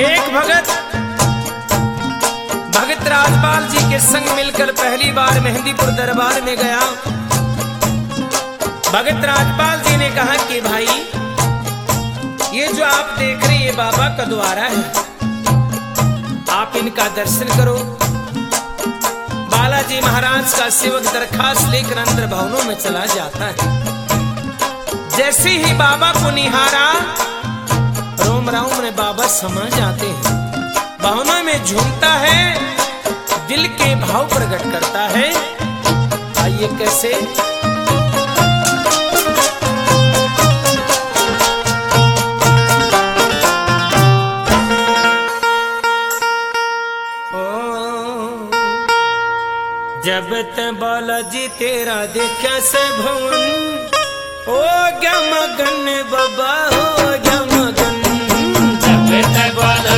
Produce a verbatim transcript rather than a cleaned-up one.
एक भगत भगत राजपाल जी के संग मिलकर पहली बार मेहंदीपुर दरबार में गया। भगत राजपाल जी ने कहा कि भाई ये जो आप देख रहे ये बाबा का द्वारा है, आप इनका दर्शन करो। बालाजी महाराज का सेवक दरखास्त लेकर अंदर भवनों में चला जाता है। जैसे ही बाबा को निहारा, रोम राम में बाबा समा जाते हैं। भवनों में झूमता है, दिल के भाव प्रकट करता है। आइए कैसे? जब ते बालाजी तेरा देखा से भवन, ओ क्या मगन बाबा, हो क्या मगन। जब ते बाला